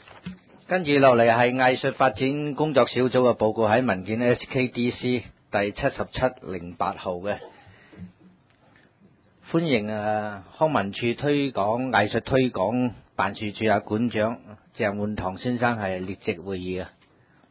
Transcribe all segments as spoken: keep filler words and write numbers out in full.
跟住落嚟係藝術發展工作小組嘅報告，喺文件 S K D C 第七十七零八號嘅。歡迎啊康文署推廣藝術推廣辦事處啊館長鄭煥堂先生係列席會議啊。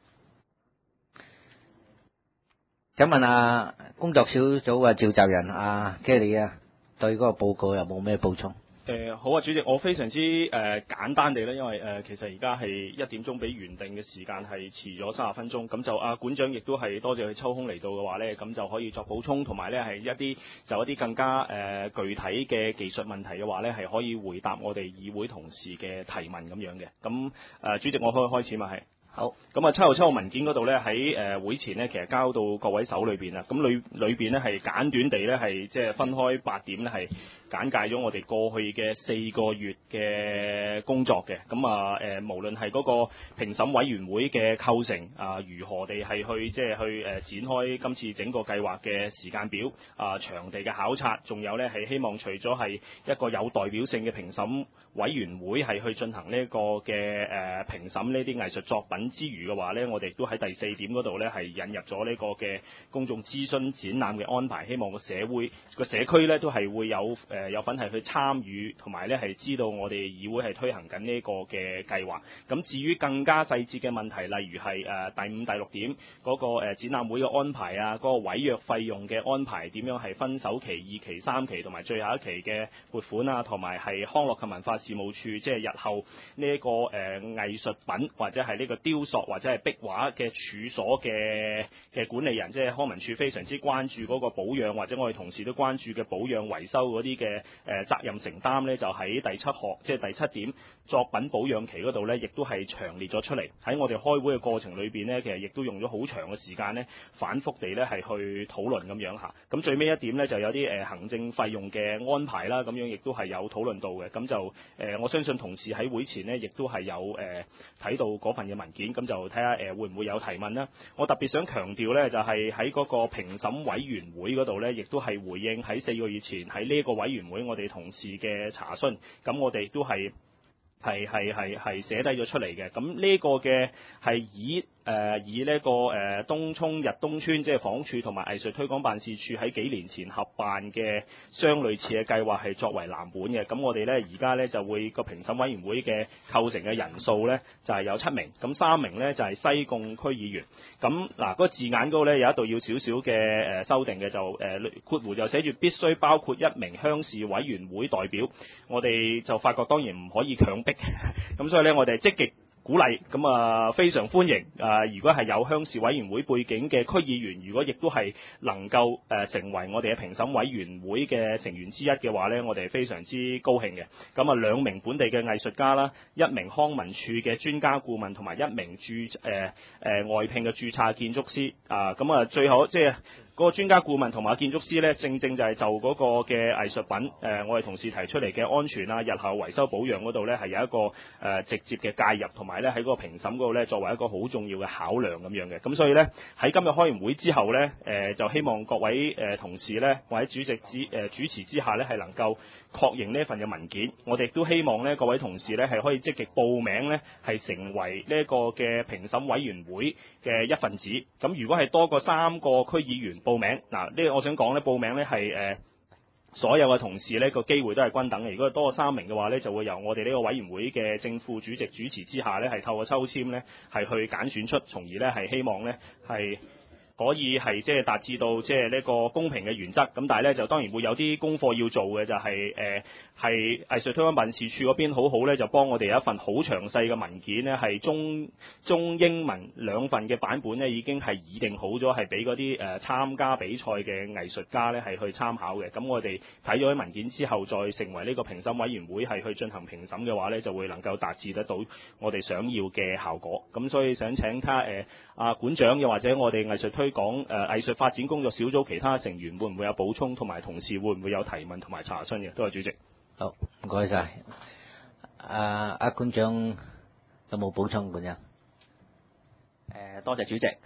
想問下工作小組嘅召集人啊 Kelly 啊，對嗰個報告有冇咩補充？ 誒、呃、好啊，主席，我非常之誒、呃、簡單地咧，因為誒、呃、其實而家係一點鐘，比原定嘅時間係遲咗三十分鐘，咁就啊館長亦都係多謝佢抽空嚟到嘅話咧，咁就可以作補充，同埋咧係一啲就一啲更加誒、呃、具體嘅技術問題嘅話咧，係可以回答我哋議會同事嘅提問咁樣嘅。咁誒、呃、主席，我可以開始嘛？係。好，咁啊七號七號文件嗰度咧喺誒會前咧，其實交到各位手裏邊啦。咁裏裏邊咧係簡短地咧係即係分開八點咧係簡介咗我哋過去嘅四個月嘅工作嘅。咁啊誒無論係嗰個評審委員會嘅構成啊，如何地係去即係去誒展開今次整個計劃嘅時間表啊，場地嘅考察，仲有咧係希望除咗係一個有代表性嘅評審委員會係去進行呢個嘅誒評審呢啲藝術作品之餘嘅話呢，我哋都喺第四點嗰度呢係引入咗呢個嘅公眾諮詢展覽嘅安排，希望個社會個社區呢都係會有誒、呃、有份係去參與，同埋呢係知道我哋議會係推行緊呢個嘅計劃。咁至於更加細節嘅問題，例如係誒、呃、第五、第六點嗰、那個、呃、展覽會嘅安排啊，嗰、那個委約費用嘅安排點樣係分首期、二期、三期同埋最後一期嘅撥款啊，同埋係康樂及文化事務處即係日後呢、這、一個誒、呃、藝術品或者係呢個雕塑或者係壁畫嘅處所嘅嘅管理人，即係康文署非常之關注嗰個保養，或者我哋同事都關注嘅保養維修嗰啲嘅誒責任承擔呢，就喺第七項即係第七點作品保養期嗰度呢，亦都係詳列咗出嚟。喺我哋開會嘅過程裏邊呢，其實亦都用咗好長嘅時間呢，反覆地呢係去討論咁樣嚇。咁最尾一點呢，就有啲誒行政費用嘅安排啦，咁樣亦都係有討論到嘅。咁就誒、呃、我相信同事喺會前呢，亦都係有誒睇、呃、到嗰份嘅文件，咁就睇下誒會唔會有提問啦。我特別想強調呢，就係喺嗰個評審委員會嗰度呢，亦都係回應喺四個月前喺呢個委員會我哋同事嘅查詢，咁我哋亦都係係係係係寫低咗出嚟嘅。咁呢個嘅係以誒、呃、以呢、這個誒、呃、東涌日東村即係房屋署同埋藝術推廣辦事處喺幾年前合辦嘅相類似嘅計劃係作為藍本嘅。咁我哋呢而家呢就會個評審委員會嘅構成嘅人數呢就係、是、有七名，咁三名呢就係、是、西貢區議員。咁嗱嗰個字眼嗰度呢有一度要少少嘅誒修訂嘅，就誒括弧就寫住必須包括一名鄉事委員會代表。我哋就發覺當然唔可以強迫，咁所以呢我哋積極鼓勵，咁啊非常歡迎啊！如果係有鄉事委員會背景嘅區議員，如果亦都係能夠誒、呃、成為我哋嘅評審委員會嘅成員之一嘅話呢，我哋非常之高興嘅。咁啊兩名本地嘅藝術家啦，一名康文署嘅專家顧問，同埋一名註誒誒外聘嘅註冊建築師啊，咁啊最後即係。嗰個專家顧問同埋建築師呢，正正就係就嗰個嘅藝術品，誒、呃，我哋同事提出嚟嘅安全啊、日後維修保養嗰度呢，係有一個誒、呃、直接嘅介入，同埋呢喺嗰個評審嗰度呢，作為一個好重要嘅考量咁樣嘅。咁所以呢，喺今日開完會之後呢，誒、呃、就希望各位誒、呃、同事呢，或者主席之誒、呃、主持之下呢，係能夠確認呢份嘅文件。我哋亦都希望呢各位同事呢，係可以積極報名呢，係成為呢一個嘅評審委員會嘅一份子。咁如果係多過三個區議員報名，嗱，呢個我想講咧，報名咧係誒所有嘅同事咧個機會都係均等嘅。如果多過三名嘅話咧，就會由我哋呢個委員會嘅正副主席主持之下咧，係透過抽籤咧係去揀選出，從而咧係希望咧係可以係即係達至到即係呢個公平嘅原則。咁但係咧就當然會有啲功課要做嘅，就係誒係藝術推廣辦事處嗰邊好好咧，就幫我哋有一份好詳細嘅文件咧，係中中英文兩份嘅版本咧，已經係擬定好咗，係俾嗰啲誒參加比賽嘅藝術家咧係去參考嘅。咁我哋睇咗啲文件之後，再成為呢個評審委員會係去進行評審嘅話咧，就會能夠達至得到我哋想要嘅效果。咁所以想請他誒阿館長，又或者我哋藝術推講誒藝術發展工作小組其他成員會唔會有補充，同埋同事會唔會有提問同埋查詢嘅？多謝主席。 好，唔該晒。阿阿館長有冇補充？館長？ 誒，多謝主席。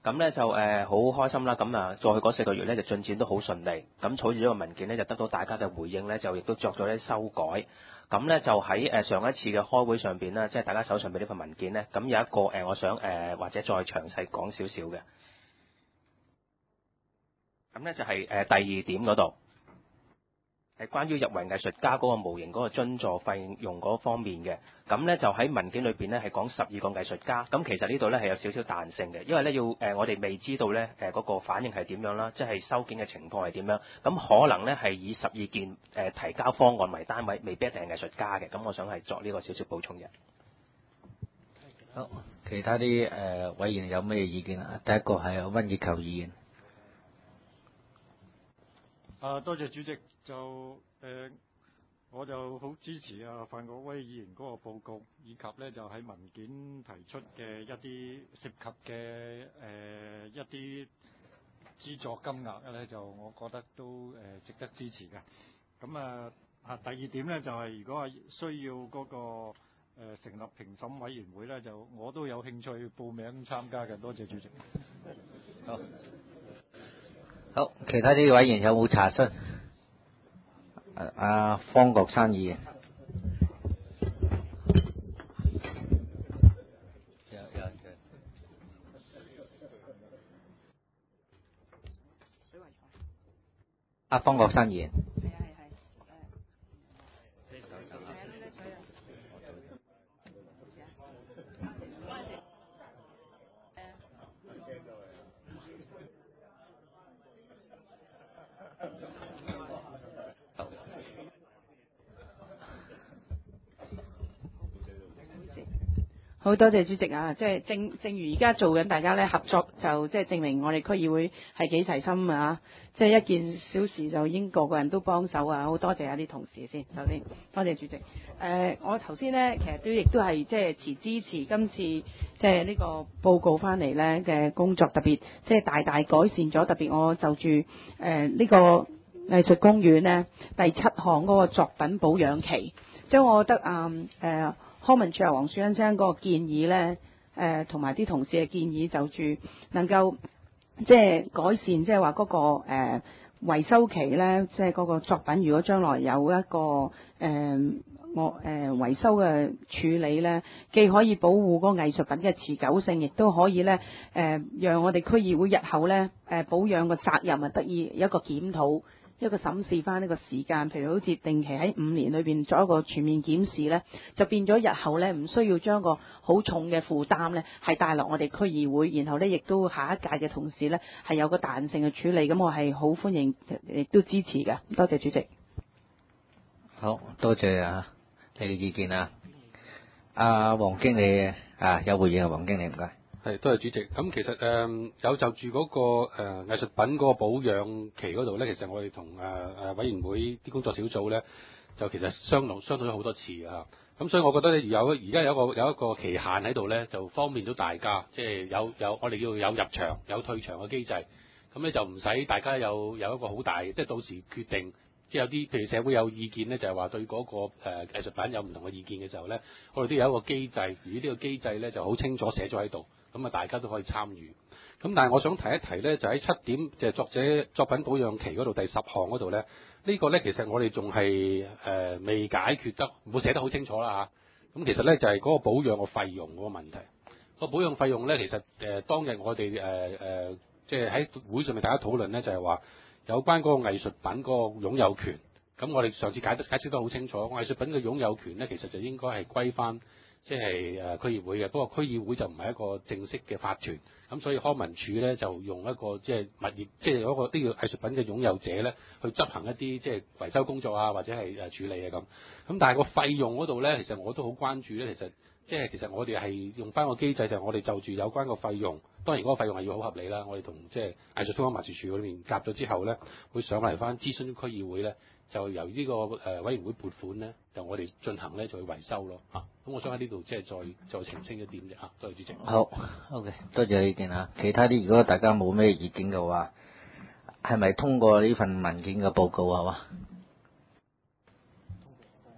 咁咧就誒好開心啦，咁啊再去嗰四個月咧就進展都好順利，咁儲住咗個文件咧就得到大家嘅回應咧，就亦都作咗啲修改。咁咧就喺誒上一次嘅開會上邊啦，即係大家手上邊呢份文件咧，咁有一個誒，我想誒或者再詳細講少少嘅。咁咧就係誒第二點嗰度。係關於入圍藝術家嗰個模型嗰個津助費用嗰方面嘅，咁咧就喺文件裏邊咧係講十二個藝術家，咁其實呢度咧係有少少彈性嘅，因為咧要誒、呃、我哋未知道咧誒嗰個反應係點樣啦，即係收件嘅情況係點樣，咁可能咧係以十二件誒、呃、提交方案為單位，未必一定係藝術家嘅，咁我想係作呢個少少補充嘅。 好，其他啲誒、呃、委員有咩意見啊？第一個係溫潔球議員。 啊，多謝主席。就誒、呃，我就好支持啊范國威議員嗰個報告，以及咧就喺文件提出嘅一啲涉及嘅誒、呃、一啲資助金額咧，就我覺得都誒、呃、值得支持嘅。咁啊啊，第二點咧就係、是、如果係需要嗰、那個、呃、成立評審委員會咧，就我都有興趣報名參加嘅。多謝主席。 好，好，其他啲委員有冇查詢？阿方國珊議員，阿方國珊議員， 好多謝主席啊！即係正正如而家做緊，大家咧合作就即係證明我哋區議會係幾齊心啊！即係一件小事就已經個個人都幫手啊！好多謝一啲同事先，首先多謝主席。誒、呃，我頭先咧其實都亦都係即係持支持今次即係呢個報告翻嚟咧嘅工作，特別即係大大改善咗。特別我就住誒呢、呃這個藝術公園咧第七項嗰個作品保養期，即係我覺得啊誒。呃康文署啊，黃樹欣先生嗰個建議咧，誒同埋啲同事嘅建議就住能夠即係改善，即係話嗰個誒、呃、維修期咧，即係嗰個作品如果將來有一個誒我誒維修嘅處理咧，既可以保護嗰個藝術品嘅持久性，亦都可以咧誒、呃、讓我哋區議會日後咧誒、呃、保養嘅責任啊得以一個檢討。一個審視翻呢個時間，譬如好似定期喺五年裏邊做一個全面檢視咧，就變咗日後咧唔需要將個好重嘅負擔咧係帶落我哋區議會，然後咧亦都下一屆嘅同事咧係有個彈性嘅處理，咁我係好歡迎，亦都支持嘅。多謝主席。 好多謝啊你嘅意見啊。阿黃經理啊，有回應啊，黃經理唔該。 係，多謝主席。咁其實誒、呃、有就住嗰、那個誒、呃、藝術品嗰個保養期嗰度咧，其實我哋同誒誒委員會啲工作小組咧，就其實商量商討咗好多次啊。咁所以我覺得咧，有而家有一個有一個期限喺度咧，就方便到大家，即係有有我哋要有入場有退場嘅機制。咁咧就唔使大家有有一個好大，即係到時決定。即係有啲譬如社會有意見咧，就係、是、話對嗰、那個誒、呃、藝術品有唔同嘅意見嘅時候咧，我哋都有一個機制，而呢個機制咧就好清楚寫咗喺度，咁啊大家都可以參與。咁但係我想提一提咧，就喺七點就係、是、作者作品保養期嗰度第十項嗰度咧，這個、呢個咧其實我哋仲係誒未解決得，冇寫得好清楚啦嚇。咁其實咧就係、是、嗰個保養個費用嗰個問題。個保養費用咧其實誒、呃、當日我哋誒誒即係喺會上面大家討論咧，就係、是、話。有關嗰個藝術品嗰個擁有權，咁我哋上次解得解釋得好清楚，藝術品嘅擁有權咧，其實就應該係歸翻即係誒區議會嘅。不過區議會就唔係一個正式嘅法團，咁所以康文署咧就用一個即係物業，即係嗰個呢個藝術品嘅擁有者咧去執行一啲即係維修工作啊，或者係誒處理啊咁。咁但係個費用嗰度咧，其實我都好關注咧。其實即係其實我哋係用翻個機制，就係我哋就住有關個費用。當然嗰個費用係要好合理啦，我哋同即係藝術推廣辦事處嗰邊夾咗之後咧，會上嚟翻諮詢區議會咧，就由呢個誒委員會撥款咧，就我哋進行咧就去維修咯嚇。咁、啊、我想喺呢度即係再再澄清一點啫嚇。多謝主席。 好 ，OK，多謝意見嚇。其他啲如果大家冇咩意見嘅話，係咪通過呢份文件嘅報告係嘛？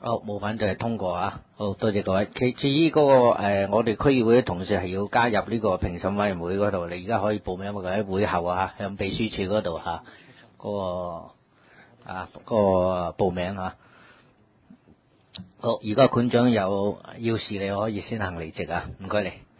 好，冇反對係通過啊！好多謝各位。其至於嗰、那個、呃、我哋區議會嘅同事係要加入呢個評審委員會嗰度，你而家可以報名喎，喺會後啊，向秘書處嗰度嚇嗰個啊嗰、那個報名啊。好，而家館長有要事，你可以先行離席啊，唔該你。